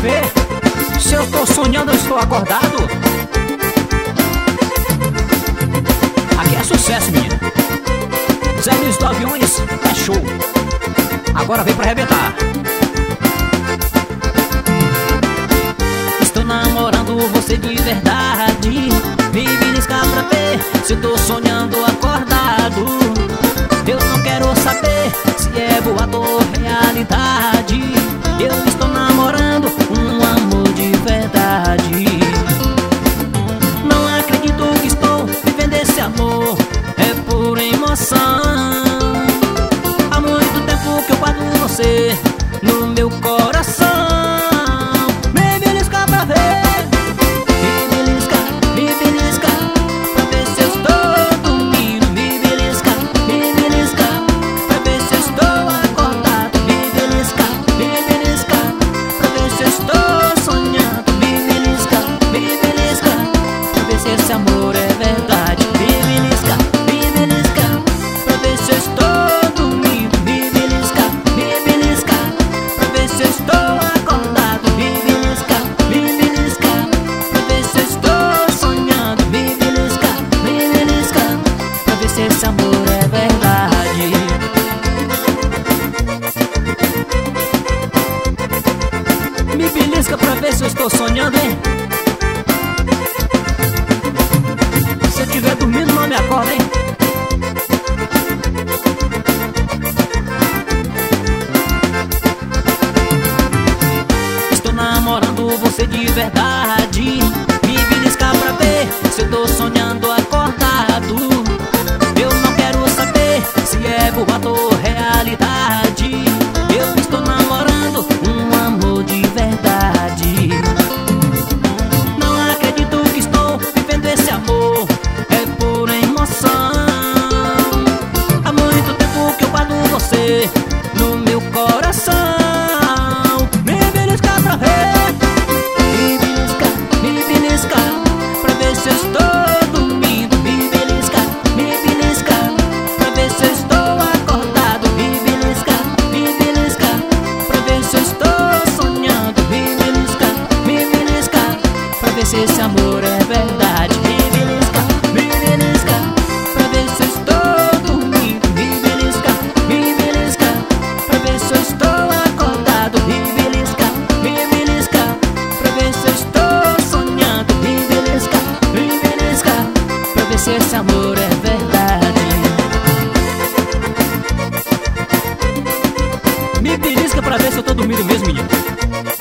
ver se eu tô sonhando ou estou acordado. Aqui é sucesso, menino. Zé Luiz do Aviões é show. Agora vem pra arrebentar. Estou namorando você de verdade. Me belisca pra ver se eu tô sonhando acordado. Eu não quero saber se é boato ou realidade. Eu estou namorando um amor de verdade. Não acredito que estou vivendo esse amor, é pura emoção. Há muito tempo que eu guardo você no meu coração. Me belisca pra ver, me belisca pra ver se eu estou dormindo. Me belisca pra ver se eu estou acordado. Me belisca pra ver se eu estou sonhando. Me belisca pra ver se esse amor é verdade. Me belisca pra ver se eu estou dormindo. Me belisca pra ver se eu estou acordado. Me belisca pra ver se eu estou sonhando. Me belisca pra ver se esse amor é verdade. Me belisca pra ver se eu estou sonhando, hein? Se eu estiver dormindo, não me acorda, hein? Estou namorando você de verdade. Me belisca pra ver se eu tô sonhando acordado. Eu não quero saber se é boato ou realidade. Eu estou namorando um amor de verdade. Não acredito que estou vivendo esse amor, é pura emoção. Há muito tempo que eu guardo você no meu coração. Me belisca pra ver, me belisca pra ver se eu estou dormindo. Me belisca pra ver se eu estou acordado. Me belisca pra ver se eu estou sonhando. Me belisca pra ver se esse amor é verdade. Me belisca pra ver se eu estou dormindo. Me belisca pra ver se eu estou acordado. Me belisca pra ver se eu estou sonhando. Me belisca pra ver se esse amor é verdade. Me belisca pra ver se eu tô dormindo mesmo, menino.